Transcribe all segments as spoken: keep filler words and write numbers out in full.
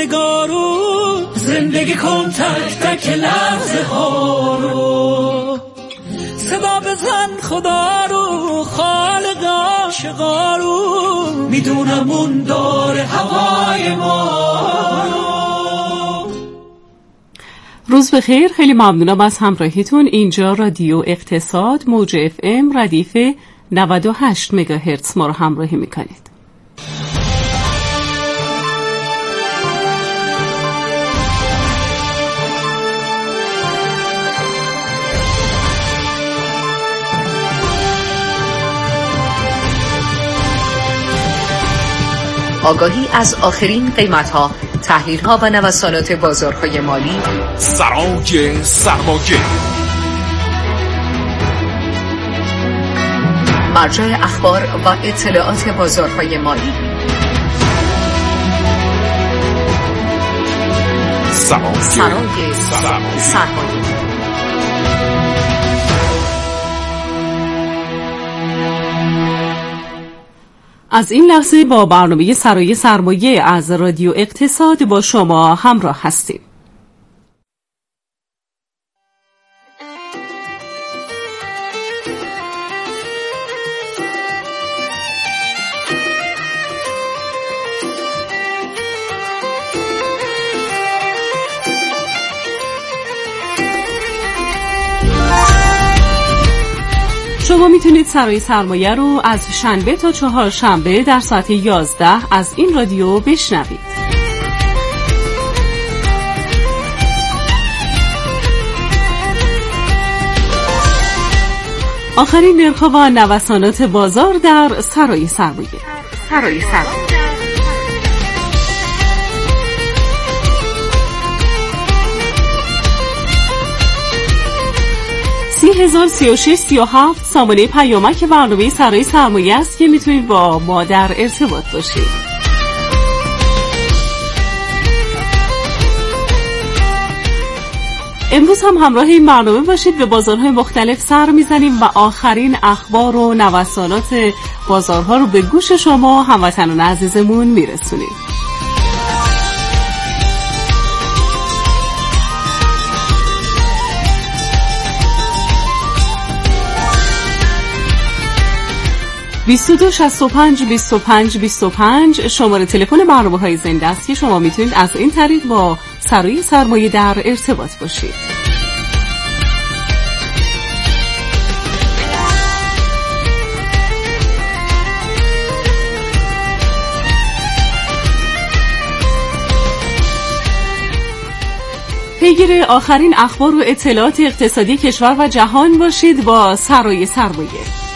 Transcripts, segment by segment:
نگارو، زندگی کن تک تک لحظه ها رو، صدا بزن خدا رو، خالق عاشقا رو، میدونم اون داره هوای ما رو. روز بخیر، خیلی ممنونم از همراهیتون. اینجا رادیو اقتصاد موج اف ام ردیف نود و هشت مگاهرتز ما رو همراهی میکنید. آگاهی از آخرین قیمت‌ها، تحلیل‌ها و نوسانات بازارهای مالی. سرای سرمایه، مرجع اخبار و اطلاعات بازارهای مالی. سرای سرای سرمایه. از این لحظه با برنامه سرای سرمایه از رادیو اقتصاد با شما همراه هستیم. شما میتونید سرای سرمایه رو از شنبه تا چهارشنبه در ساعت یازده از این رادیو بشنوید. آخرین نرخ‌ها و نوسانات بازار در سرای سرمایه. سرای سرمایه. سی هزار سی و شش سی و هفت سامانه پیامک برنامه سرای سرمایه است که میتونید با ما در ارتباط باشید. امروز هم همراه این برنامه باشید. به بازارهای مختلف سر میزنیم و آخرین اخبار و نوسانات بازارها رو به گوش شما هموطنان عزیزمون میرسونیم. بیست و دو شصت و پنج بیست و پنج بیست و پنج شماره تلفن برنامه‌های زنده است که شما میتونید از این طریق با سرای سرمایه در ارتباط باشید. پیگیر آخرین اخبار و اطلاعات اقتصادی کشور و جهان باشید با سرای سرمایه.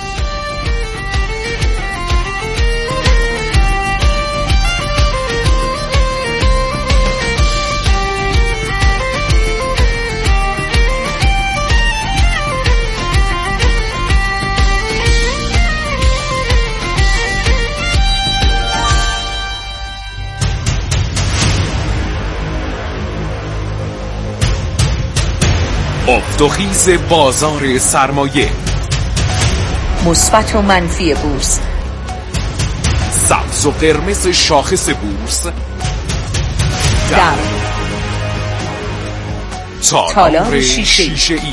افت و خیز بازار سرمایه، مثبت و منفی بورس، سبز و قرمز شاخص بورس در تالار شیشه ای.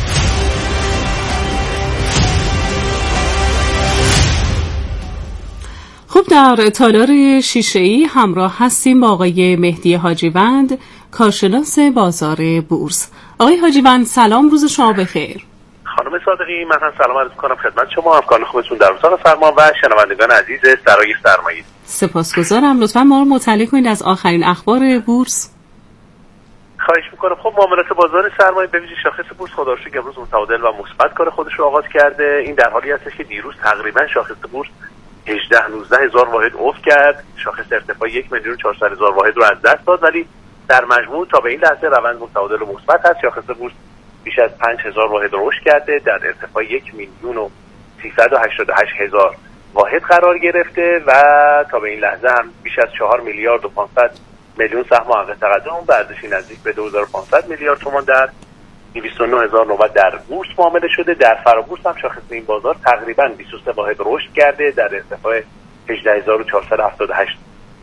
خب در تالار شیشه ای همراه هستیم با آقای مهدی حاجیوند، کارشناس بازار بورس. آقای حاجیوند سلام، روز شما بخیر. خانم صادقی، من هم سلام عرض می‌کنم خدمت شما، همکاران خوبتون در اتاق فرمان و شنوندگان عزیز سرای سرمایه. سپاسگزارم. لطفاً ما رو مطلع کنید از آخرین اخبار بورس. خواهش می‌کنم. خب معاملات بازار سرمایه به ویژه شاخص بورس خدا رو شکر امروز متعادل و مثبت کار خودش رو آغاز کرده. این در حالی هستش که دیروز تقریباً شاخص بورس هجده نوزده هزار واحد افت کرد، شاخص ارتفاع یک میلیون و چهارصد هزار واحد رو از دست داد، ولی در مجموع تا به این لحظه روند متعادل و مثبت است. شاخص بورس بیش از پنج هزار واحد رشد کرده، در ارتفاع یک میلیون و سیصد و هشتاد و هشت هزار واحد قرار گرفته و تا به این لحظه هم بیش از چهار میلیارد و پانصد میلیون سهم حق تقدم و ارزشی نزدیک به دو هزار و پانصد میلیارد تومان در دویست و نه هزار نوبت در بورس معامله شده. در فرابورس هم شاخص این بازار تقریبا بیست و سه واحد رشد کرده، در ارتفاع هجده هزار و چهارصد و هفتاد و هشت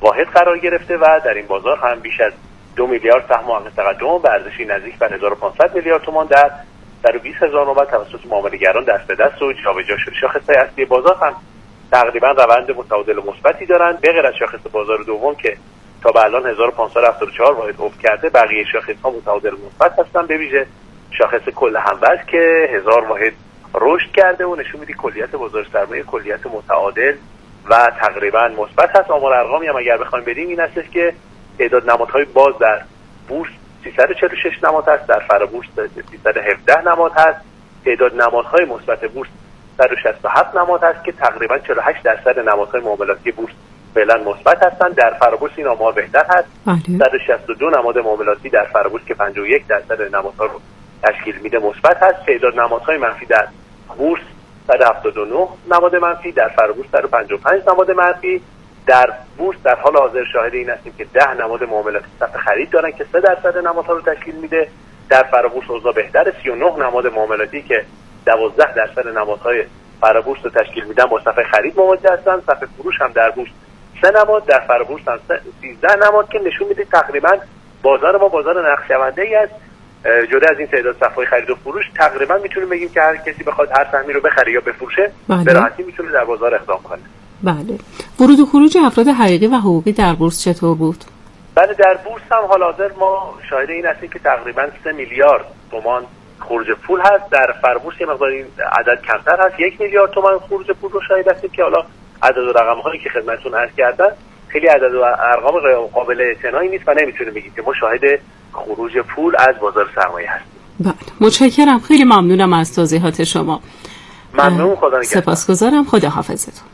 واحد قرار گرفته و در این بازار هم بیش از دو میلیارد سهم حق تقدم به ارزشی نزدیک به هزار و پانصد میلیارد تومان در در بیست هزار نوبت توسط معامله‌گران دست به دست و جابجا شده. شاخص‌های اصلی بازار هم تقریبا روند متعادل مثبتی دارند، به غیر از شاخص بازار دوم که تا به الان هزار و پانصد و هفتاد و چهار واحد افت کرده، بقیه شاخص‌ها متعادل مثبت هستند، به ویژه شاخص کل هموزن که هزار واحد رشد کرده و نشون میده کلیت بازار سرمایه کلیت متعادل و تقریبا مثبت هست. آمار ارقامی هم اگر بخوایم بدیم این هستش که تعداد نمادهای باز در بورس سیصد و چهل و شش نماد هست، در فرابورس سیصد و هفده نماد هست، تعداد نمادهای مثبت بورس صد و شصت و هفت نماد هست که تقریبا چهل و هشت درصد نمادهای معاملاتی بورس فعلا مثبت هستند. در فرابورس این آمار بهتر هست، صد و شصت و دو نماد معاملاتی در فرابورس که پنجاه و یک درصد نمادها رو تشکیل میده مثبت هست. تعداد نمادهای منفی در بورس صد و هفتاد و نه نماد منفی، در فرابورس صد و پنجاه و پنج نماد منفی. در بورس در حال حاضر شاهد این هستیم که ده نماد معاملاتی صف خرید دارن که سه درصد نمادها رو تشکیل میده. در فرابورس اوضاع بهتره، سی و نه نماد معاملاتی که دوازده درصد نمادهای فرابورس رو تشکیل میدن با صف خرید مواجه هستن. صف فروش هم در بورس سه نماد، در فرابورس هم سیزده نماد که نشون میده تقریبا بازار ما بازار نقشه‌بندی است. جدا از این تعداد صف‌های خرید و فروش تقریبا میتونیم بگیم که هر کسی بخواد هر سهمی رو بخره یا بفروشه به راحتی میتونه در بازار اقدام کنه. بله. ورود و خروج افراد حقیقی و حقوقی در بورس چطور بود؟ بله، در بورس هم حال حاضر ما شاهد این هستیم که تقریبا سه میلیارد تومان خروج پول هست. در فرابورس یه مقدار این عدد کمتر هست، یک میلیارد تومان خروج پول رو شاهد هستیم که حالا عدد و رقم‌هایی که خدمتتون عرض کردم خیلی عدد و ارقام قابل اعتنایی نیست و نمیتونیم بگیم که ما شاهد خروج پول از بازار سرمایه هستیم. بله، متشکرم، خیلی ممنونم از توضیحات شما. ممنون، خدا نگهدار. سپاسگزارم، خدا حافظتون.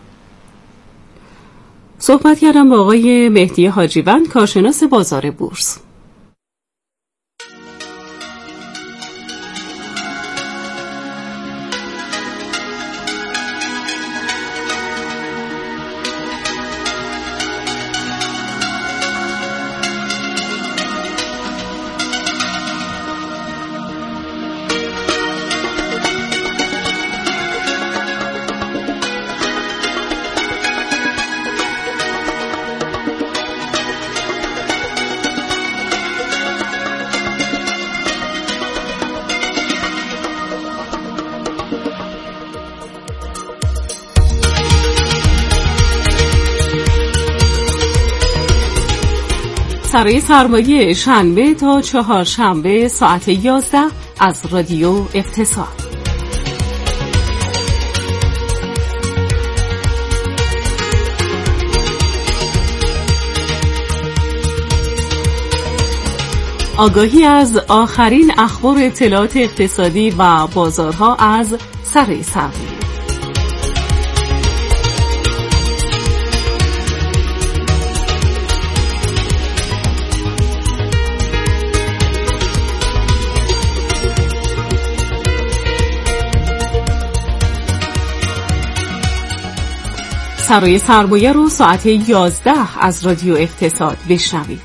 صحبت کردم با آقای مهدی حاجیوند، کارشناس بازار بورس. سرای سرمایه شنبه تا چهارشنبه ساعت یازده از رادیو اقتصاد. آگاهی از آخرین اخبار اطلاعات اقتصادی و بازارها از سرای سرمایه. سرای سرمایه رو ساعت یازده از رادیو اقتصاد بشنوید.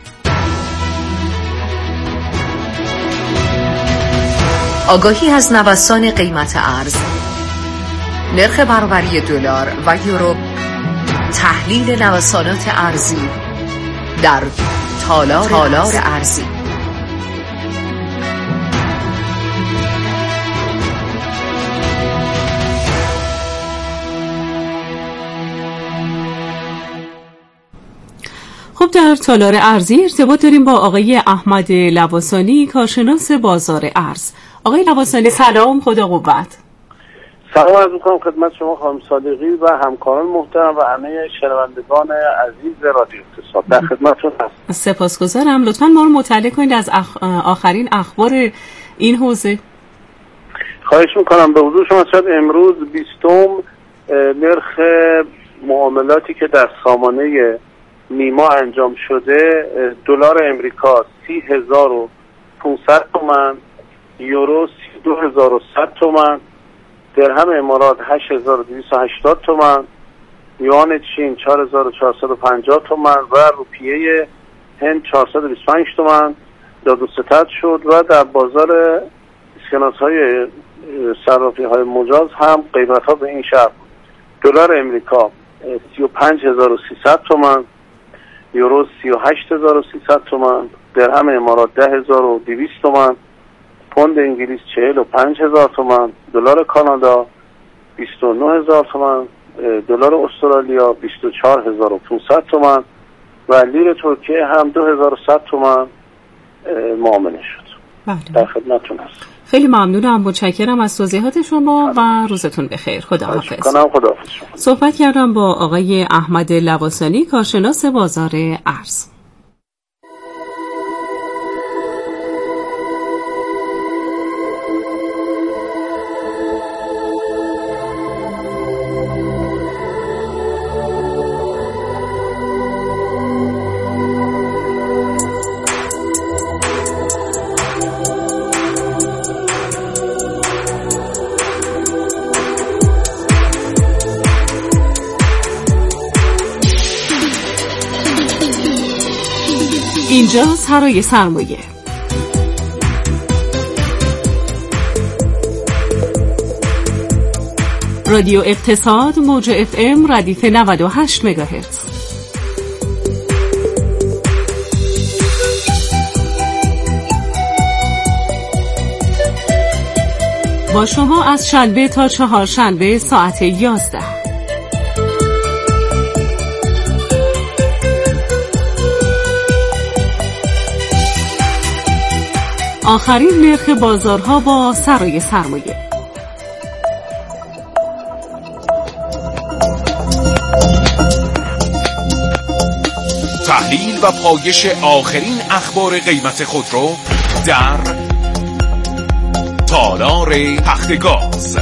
آگاهی از نوسان قیمت ارز، نرخ برابری دلار و یورو، تحلیل نوسانات ارزی در تالار, تالار ارزی. خب در تالار ارزی ارتباط داریم با آقای احمد لواسانی، کارشناس بازار ارز. آقای لواسانی سلام، خدا قوت. سلام عرض می‌کنم خدمت شما خانم صادقی و همکاران محترم و همه شنوندگان عزیز رادیو اقتصاد. در خدمتتون هستم. سپاسگزارم. لطفاً ما رو مطلع کنید از اخ... آخرین اخبار این حوزه. خواهش می‌کنم. به حضور شما شاید امروز بیستم نرخ معاملاتی که در سامانه نیما انجام شده، دلار امریکا سی هزار و پانصد تومان، یورو سی و دو هزار و صد تومان، درهم امارات هشت هزار و دویست و هشتاد تومان، یوان چین چهار هزار و چهارصد و پنجاه تومان و روپیه هند چهارصد و بیست و پنج تومان داد و ستد شد. و در بازار اسکناس‌های صرافی‌های مجاز هم قیمت‌ها به این شکل: دلار امریکا سی و پنج هزار و سیصد تومان، یورو سی و هشت هزار و سیصد تومان، درهم امارات ده هزار و دویست تومان، پوند انگلیس چهل و پنج هزار تومان، دلار کانادا بیست و نه هزار تومان، دلار استرالیا بیست و چهار هزار و پانصد تومان و لیر ترکیه هم دو هزار و صد تومان معامله شد. بله. در خدمتتون هستم. خیلی ممنونم، متشکرم از توضیحات شما و روزتون بخیر. خداحافظ. خداحافظ. صحبت کردم با آقای احمد لواسانی، کارشناس بازار ارز. اینجا سرای سرمایه. رادیو اقتصاد موج اف ام ردیف نود و هشت مگاهرتز. با شما از شنبه تا چهارشنبه ساعت یازده. آخرین نرخ بازارها با سرای سرمایه. تحلیل و پایش آخرین اخبار قیمت خودرو در تالار تختگاز.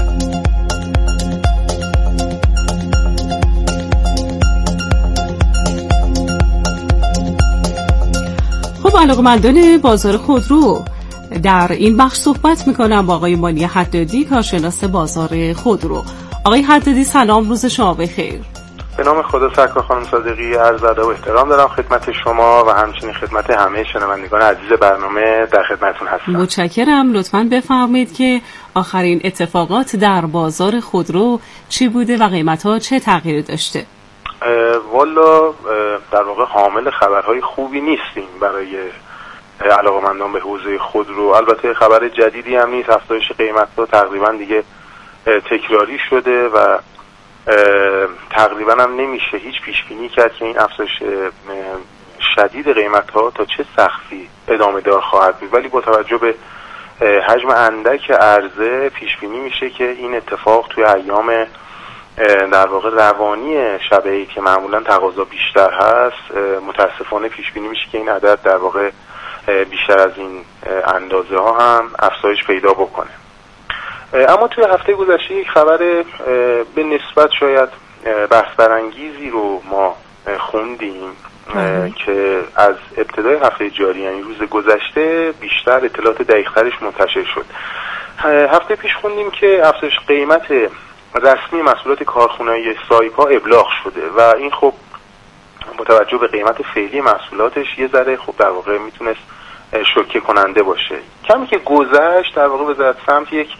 خب علاقه‌مندان بازار خودرو، در این بخش صحبت میکنم با آقای مانی حدادی، کارشناس بازار خودرو. آقای حدادی سلام، روز شما بخیر. به نام خدا سرکار خانم صادقی، عرض ادب و احترام دارم خدمت شما و همچنین خدمت همه شنوندگان عزیز برنامه در خدمتتون هستم. متشکرم. لطفاً بفرمایید که آخرین اتفاقات در بازار خودرو چی بوده و قیمت‌ها چه تغییری داشته؟ والا در واقع حامل خبرهای خوبی نیستیم برای علاقه‌مندان به حوزه خودرو. البته خبر جدیدی هم نیست، افزایش قیمت‌ها تقریبا دیگه تکراری شده و تقریبا هم نمیشه هیچ پیش بینی کرد که این افزایش شدید قیمت‌ها تا چه سقفی ادامه دار خواهد بود، ولی با توجه به حجم اندک عرضه پیش بینی میشه که این اتفاق توی ایام در واقع روانی شب عید که معمولا تقاضا بیشتر هست متاسفانه پیش بینی میشه که این عدد در واقع بیشتر از این اندازه ها هم افزایش پیدا بکنه. اما توی هفته گذشته یک خبر به نسبت شاید بحث برانگیزی رو ما خوندیم که از ابتدای هفته جاری، یعنی روز گذشته، بیشتر اطلاعات دقیق‌ترش منتشر شد. هفته پیش خوندیم که افزایش قیمت رسمی محصولات کارخانه‌ای سایپا ابلاغ شده و این خب با توجه به قیمت فعلی محصولاتش یه ذره خب در واقع میتونست شوکه کننده باشه. کمی که گذشت در واقع وزارت سمت یک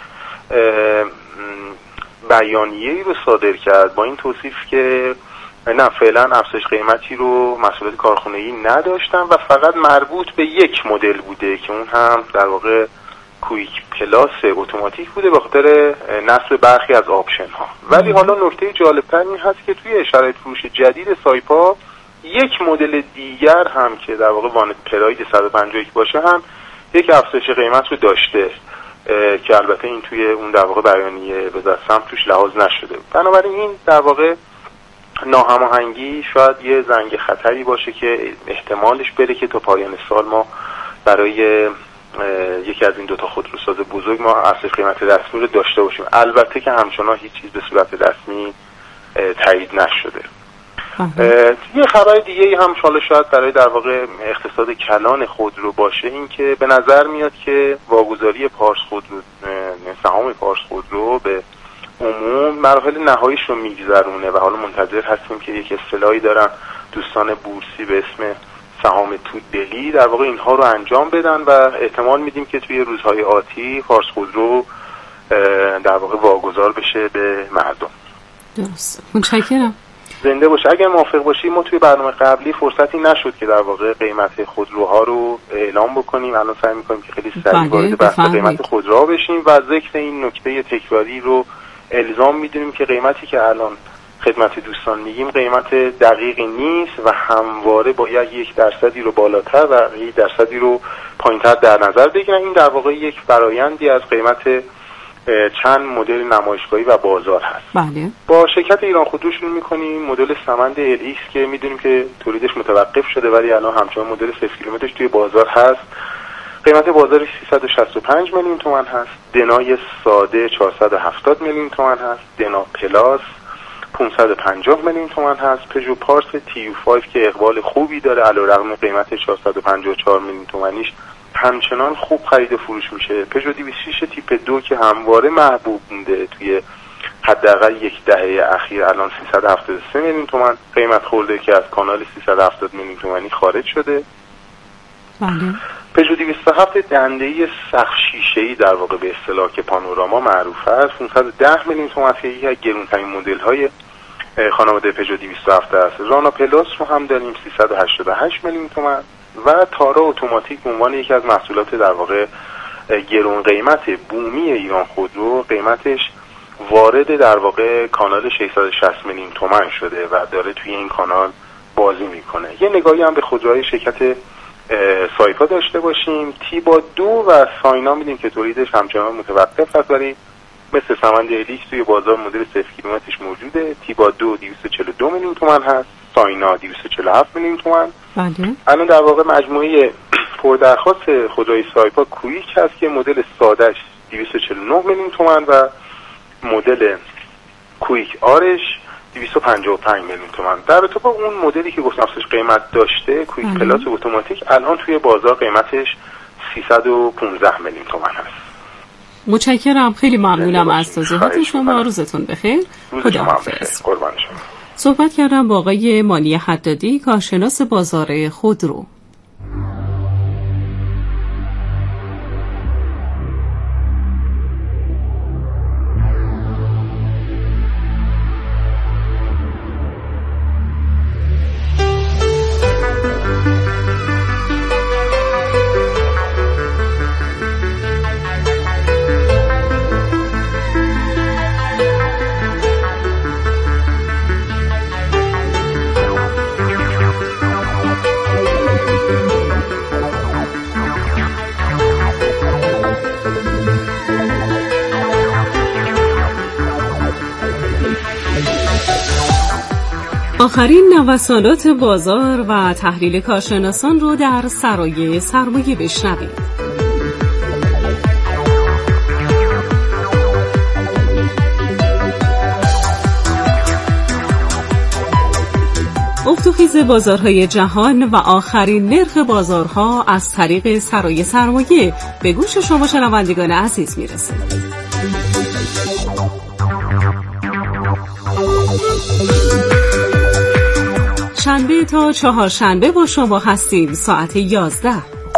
بیانیه‌ای رو صادر کرد با این توصیف که نه فعلا افزایش قیمتی رو محصولات کارخانه‌ای نداشتن و فقط مربوط به یک مدل بوده که اون هم در واقع کویک پلاس اتوماتیک بوده به خاطر نصب برخی از آپشن ها. ولی حالا نکته جالبتر این هست که توی شرایط فروش جدید سایپا یک مدل دیگر هم که در واقع وانت پراید صد و پنجاه و یک باشه هم یک افزایش قیمت رو داشته که البته این توی اون در واقع بیانیه وزارت سمت توش لحاظ نشده. بنابراین این در واقع ناهماهنگی شاید یه زنگ خطری باشه که احتمالش بره که تا پایان سال ما برای یکی از این دوتا خودروساز بزرگ ما افزایش قیمت رسمی رو داشته باشیم. البته که همچنان هیچ چیز به صورت رسمی تایید نشده. یه خبر دیگه هم حالا شاید برای در واقع اقتصاد کلان خودرو باشه، این که به نظر میاد که واگذاری پارس خودرو، سهام پارس خودرو به عموم مراحل نهاییش رو میگذرونه و حالا منتظر هستیم که یک اصطلاحی دارن دوستان بورسی به اسم سهام تودلی در واقع اینها رو انجام بدن و احتمال میدیم که توی روزهای آتی پارس خودرو در واقع واگذار بشه به مردم. درست. متشکرم. زنده باشه. اگر موافق باشی ما توی برنامه قبلی فرصتی نشد که در واقع قیمت خودروها رو اعلام بکنیم. الان سعی می‌کنیم که خیلی سریع وارد بحث قیمت خودروها بشیم و ذکر این نکته تکراری رو الزام می‌دونیم که قیمتی که الان خدمت دوستان میگیم قیمت دقیقی نیست و همواره باید یک درصدی رو بالاتر و یک درصدی رو پایین‌تر در نظر بگیرن. این در واقع یک فرایندی از قیمت چند مدل نمایشگاهی و بازار هست. بله. با شرکت ایران خودرو شروع می‌کنیم. مدل سمند ال ایکس که می‌دونیم که تولیدش متوقف شده ولی الان همچنان مدل صفر کیلومترش توی بازار هست. قیمت بازارش سیصد و شصت و پنج میلیون تومان هست. دنای ساده چهارصد و هفتاد میلیون تومان هست. دنا پلاس پانصد و پنجاه میلیون تومان هست. پژو پارس تی یو پنج که اقبال خوبی داره علیرغم قیمت چهارصد و پنجاه و چهار میلیون تومانیش همچنان خوب خرید و فروش میشه. پژو دویست و شش تیپ دو که همواره محبوب مونده توی حداقل یک دهه اخیر الان سیصد و هفتاد و سه میلیون تومان قیمت خورده که از کانال سیصد و هفتاد میلیون تومانی خارج شده. بله. پژو دویست و هفت دنده‌ای سقف شیشه‌ای در واقع به اصطلاح که پانوراما معروف است پانصد و ده میلیون تومان که یکی از گران‌ترین مدل‌های خانواده پژو دویست و هفت است. رانا پلاس رو هم داریم سیصد و هشتاد و هشت میلیون تومان و تارا اتوماتیک به عنوان یکی از محصولات در واقع گران قیمت بومی ایران خودرو قیمتش وارد در واقع کانال ششصد و شصت میلیون تومان شده و داره توی این کانال بازی میکنه. یه نگاهی هم به خودروهای شرکت سایپا داشته باشیم. تیبا دو و ساینا میدیم که تولیدش همچنان متوقف هست ولی مثل سمند الیکس توی بازار مدل صفر کیلومترش موجوده. تیبا دو دویست و چهل و دو میلیون تومان هست. ساینا دویست و چهل و هفت میلیون تومان. بله. الان در واقع مجموعه پردرخواست خودروی سایپا کویک هست که مدل سادهش دویست و چهل و نه میلیون تومان و مدل کویک آرش دویست و پنجاه و پنج میلیون تومان. در رابطه با اون مدلی که گفتم افزایش قیمت داشته کویک بله. پلاس اتوماتیک الان توی بازار قیمتش سیصد و پانزده میلیون تومان هست. متشکرم. خیلی ممنونم از توضیحات شما. روزتون بخیر. خداحافظ. قربان شما. صحبت کردم با آقای مانی حدادی کارشناس بازار خودرو. آخرین نوسانات بازار و تحلیل کارشناسان رو در سرای سرمایه بشنوید. افت و خیز بازارهای جهان و آخرین نرخ بازارها از طریق سرای سرمایه به گوش شما شنوندگان عزیز میرسه. شنبه تا چهارشنبه با شما هستیم ساعت یازده.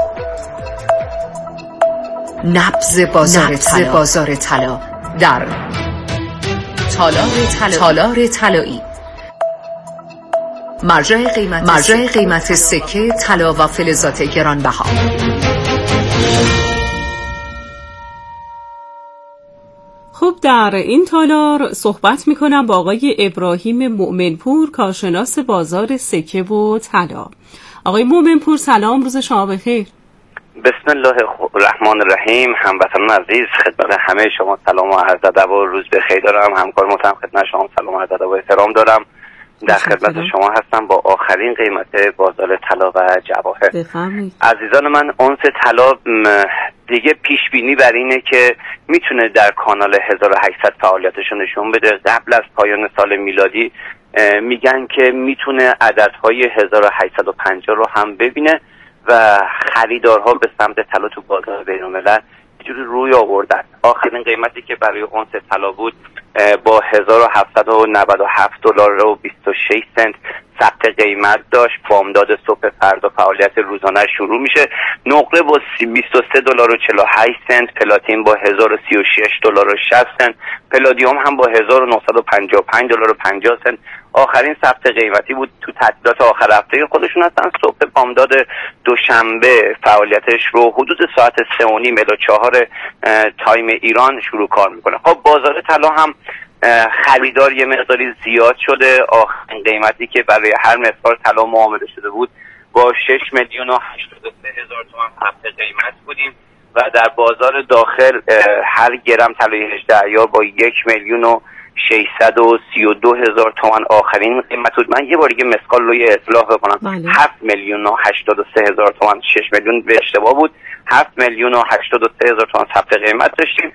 نبض بازار طلا بازار طلا در تالار طلا تالار طلایی. مرجع قیمت مرجع قیمت سکه طلا و فلزات گرانبها. خب در این تالار صحبت میکنم با آقای ابراهیم مؤمنپور کارشناس بازار سکه و طلا. آقای مؤمنپور سلام، روز شما بخیر. بسم الله الرحمن الرحیم. هموطنان عزیز خدمت همه شما سلام و عرض ادب و روز بخیر دارم. همکار محترم خدمت شما سلام و عرض ادب و احترام دارم. در خدمت شما هستم با آخرین قیمت بازار طلا و جواهر. بفرمایید. عزیزان من، اونس طلا دیگه پیش بینی بر اینه که میتونه در کانال هزار و هشتصد فعالیتش رو نشون بده. قبل از پایان سال میلادی میگن که میتونه عددهای هزار و هشتصد و پنجاه رو هم ببینه و خریدارها به سمت طلا تو بازار بین‌الملل جوری روی آوردن. آخرین قیمتی که برای اونس طلا بود با هزار و هفتصد و نود و هفت دلار و بیست و شش سنت ثبت قیمت داشت. بامداد صبح فردا فعالیت روزانه شروع میشه. نقره با بیست و سه دلار و چهل و هشت سنت، پلاتین با هزار و سی و شش دلار و شصت سنت، پلادیوم هم با هزار و نهصد و پنجاه و پنج دلار و پنجاه سنت آخرین ثبت قیمتی بود تو تعطیلات آخر هفته خودشون هستن. صبح بامداد دوشنبه فعالیتش رو حدود ساعت سه و نیم الی چهار تایم ایران شروع کار میکنه. خب بازار طلا هم خریدار یه مقداری زیاد شده. آخرین قیمتی که برای هر مقدار طلا معامله شده بود با شش میلیون و هشتاد و سه هزار تومان ثبت قیمت بودیم و در بازار داخل هر گرم طلای هجده عیار با یک میلیون و ششصد و سی و دو هزار تومان آخرین قیمت بود. من یه بار دیگه مسقال رو یه اصلاح بکنم. بله. هفت میلیون و هشتاد و سه هزار تومان، شش میلیون به اشتباه بود. هفت میلیون و هشتاد و سه هزار تومان ثبت قیمت داشتیم.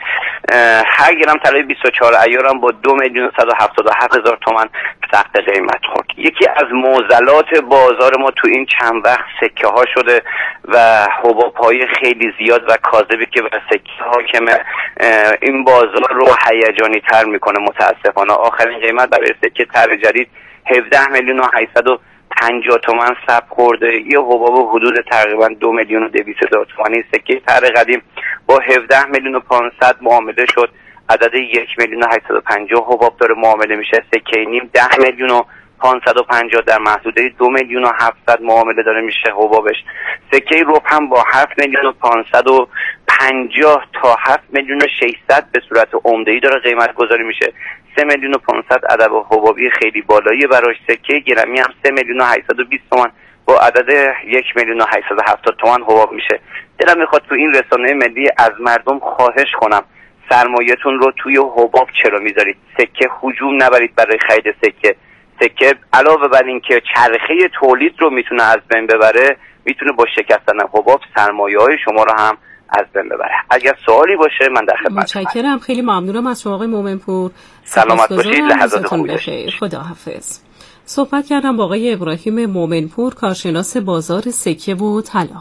هر گرم طلای بیست و چهار عیار هم با دو میلیون و صد و هفتاد و هفت هزار تومان ثبت قیمت خورد. یکی از معضلات بازار ما تو این چند وقت سکه ها شده و حباب های خیلی زیاد و کاذبی که بر سکه حاکمه این بازار رو هیجانی تر میکنه. متاسفانه آخرین قیمت برای سکه طرح جدید هفده میلیون و هشتصد و پنجاه تومان ثبت خورده. یه حباب حدود تقریبا دو میلیون و دویست هزار تومانی سکه طرح قدیم با هفده میلیون و پانصد معامله شد. عدد یک میلیون و هشتصد و پنجاه حباب داره معامله میشه. سکه نیم ده میلیون و پانصد و پنجاه در محدوده دو میلیون و هفتصد معامله داره میشه حبابش. سکه ربع هم با هفت میلیون و پانصد و پنجاه تا هفت میلیون و ششصد به صورت عمده‌ای داره قیمت گذاری میشه. سه میلیون و پانصد عدد حبابی خیلی بالایی براش. سکه گرمی هم سه میلیون و هشتصد و بیست تومان با عدد یک میلیون و هشتصد و هفتاد تومان حباب میشه. دلم میخواد تو این رسانه ملی از مردم خواهش کنم سرمایه‌تون رو توی حباب چرا میذارید؟ سکه هجوم نبرید برای خرید سکه. سکه علاوه بر این که چرخه تولید رو میتونه از بین ببره، میتونه با شکستن حباب سرمایه‌های شما رو هم از بین ببره. اگر سوالی باشه من در خدمتم. متشکرم، خیلی ممنونم از شما آقای مومنپور. سلامت باشید، لحظات خوبی بخیر. خداحافظ. صحبت کردم با آقای ابراهیم مومنپور، کارشناس بازار سکه و طلا.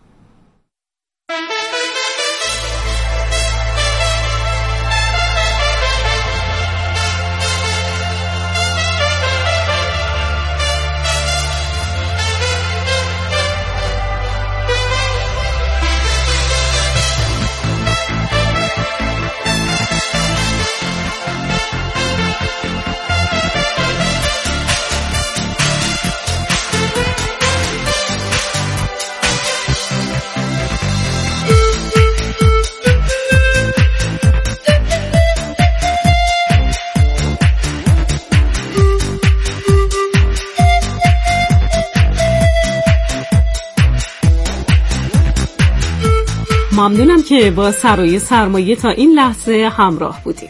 ممنونم که با سرای سرمایه تا این لحظه همراه بودید.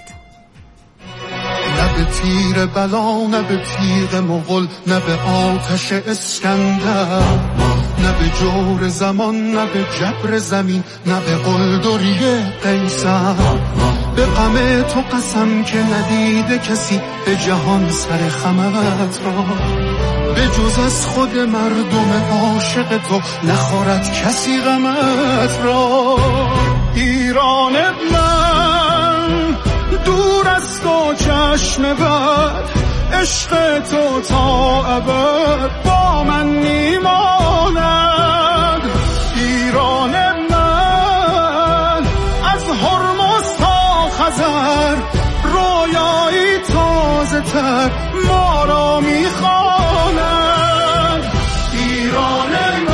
نه به تیر بلا، نه به تیغ مغول، نه به آتش اسکندر، نه به جور زمان، نه به جبر زمین، نه به قلدری قیصر. به غم تو قسم که ندیده کسی به جهان سر خمت را، به جز از خود مردم عاشق تو نخورد کسی غمت را. ایران من دور از تو چشم بد، عشق تو تا ابد با من میماند. ایران من از هرمز تا خزر، رویایی تازه تر ما را میخواند. ایران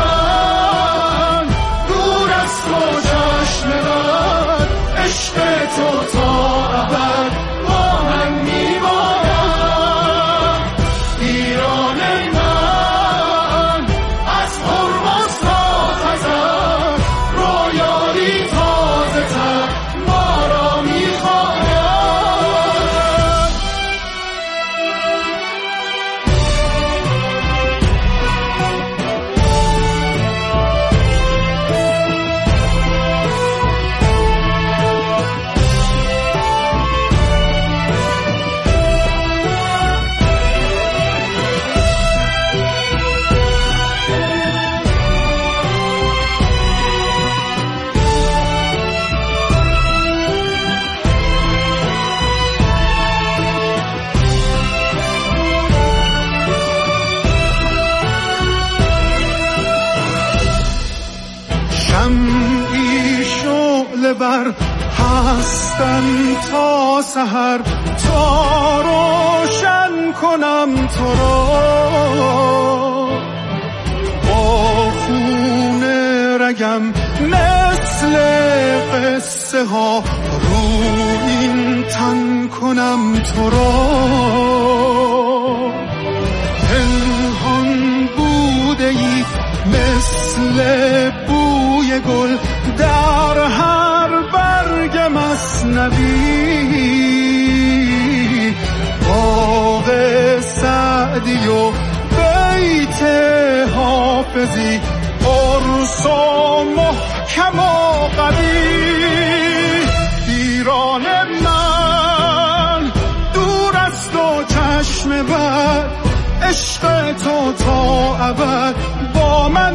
من دور از تو چشم بد، عشق تو تا ابد با من میماند. ایران من از هرمز تا خزر، رویایی تازه تر ما را میخواند. شمعی شعله بر هستم تا سحر، تا روشن کنم تو را، با خون رگم مثل قصه ها روی تن کنم تو را. پنهان بوده ای مثل بوی گل در هر برگ مثنوی، باغ سعدی و بیت حافظی، قرص و محکم و قوی. ایران من دور است و چشم بد، عشق تو تا ابد با من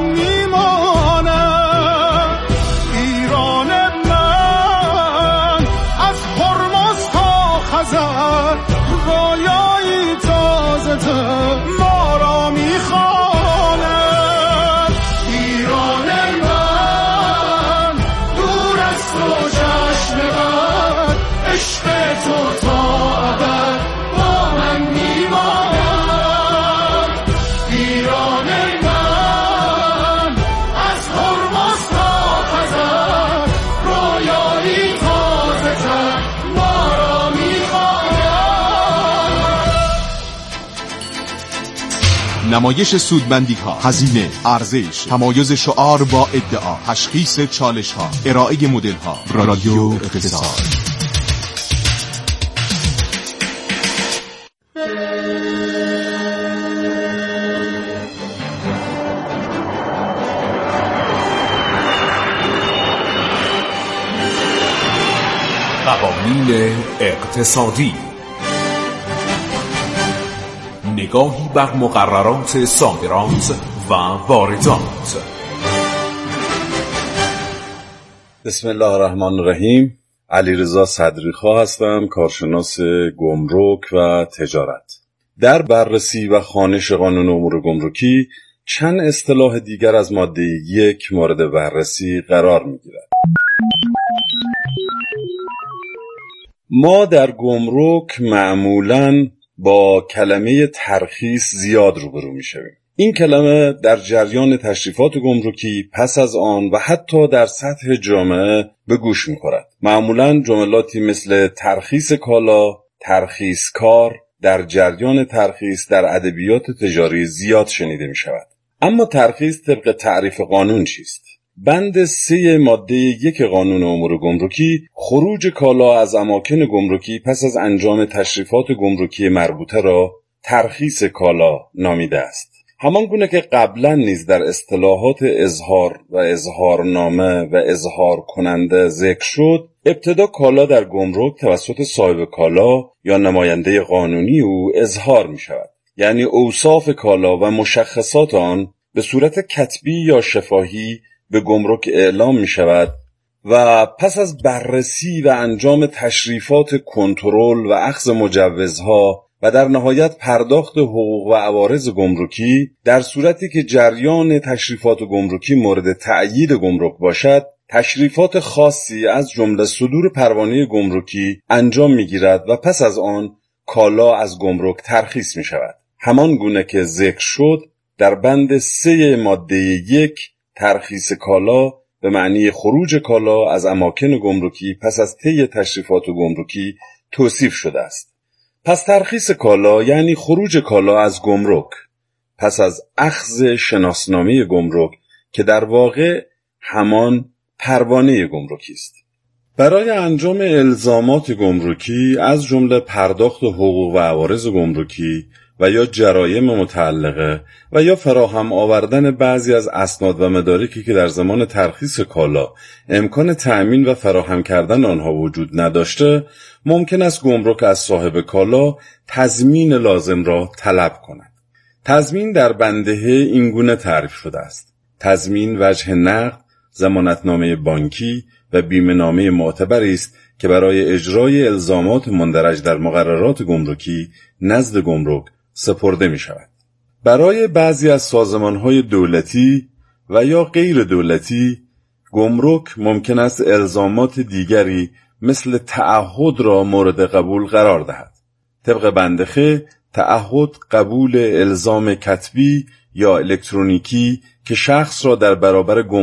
میماند. ایران من از هرمز تا خزر، رویایی تازه تر ما را میخواند. ایران من دور است و چشم بد، عشق تو تا ابد با من میماند. ایران من از هرمز تا خزر، رویایی تازه تر ما را میخواند. نمایش سودمندی ها، هزینه، ارزش، تمایز شعار با ادعا، تشخیص چالش ها، ارائه مدل ها. رادیو اقتصاد. قوانین اقتصادی، نگاهی بر مقررات صادرات و واردات. بسم الله الرحمن الرحیم. علیرضا صدریخا هستم، کارشناس گمرک و تجارت. در بررسی و خوانش قانون امور گمرکی چند اصطلاح دیگر از ماده یک مورد بررسی قرار می‌گیرد. ما در گمرک معمولاً با کلمه ترخیص زیاد روبرو می‌شویم. این کلمه در جریان تشریفات گمرکی پس از آن و حتی در سطح جامعه به گوش می‌خورد. معمولاً جملاتی مثل ترخیص کالا، ترخیص کار در جریان ترخیص در ادبیات تجاری زیاد شنیده می‌شود. اما ترخیص طبق تعریف قانون چیست؟ بند سه ماده یک قانون امور گمرکی خروج کالا از اماکن گمرکی پس از انجام تشریفات گمرکی مربوطه را ترخیص کالا نامیده است. همان گونه که قبلا نیز در اصطلاحات اظهار و اظهارنامه و اظهار کننده ذکر شد، ابتدا کالا در گمرک توسط صاحب کالا یا نماینده قانونی او اظهار می شود. یعنی اوصاف کالا و مشخصات آن به صورت کتبی یا شفاهی به گمرک اعلام می شود و پس از بررسی و انجام تشریفات کنترل و اخذ مجوزها و در نهایت پرداخت حقوق و عوارض گمرکی، در صورتی که جریان تشریفات گمرکی مورد تأیید گمرک باشد، تشریفات خاصی از جمله صدور پروانه گمرکی انجام می گیرد و پس از آن کالا از گمرک ترخیص می شود. همان گونه که ذکر شد در بند سه ماده یک ترخیص کالا به معنی خروج کالا از اماکن گمرکی پس از طی تشریفات گمرکی توصیف شده است. پس ترخیص کالا یعنی خروج کالا از گمرک پس از اخذ شناسنامه گمرک که در واقع همان پروانه گمرکی است. برای انجام الزامات گمرکی از جمله پرداخت حقوق و عوارض گمرکی و یا جرایم متعلقه و یا فراهم آوردن بعضی از اسناد و مدارکی که در زمان ترخیص کالا امکان تأمین و فراهم کردن آنها وجود نداشته، ممکن است گمرک از صاحب کالا تضمین لازم را طلب کند. تضمین در بنده این گونه تعریف شده است: تضمین وجه نقد، ضمانتنامه بانکی و بیمه‌نامه معتبری است که برای اجرای الزامات مندرج در مقررات گمرکی نزد گمرک سپرده می شود. برای بعضی از سازمان‌های دولتی و یا غیر دولتی، گمرک ممکن است الزامات دیگری مثل تعهد را مورد قبول قرار دهد. طبق بند خ، تعهد قبول الزام کتبی یا الکترونیکی که شخص را در برابر گم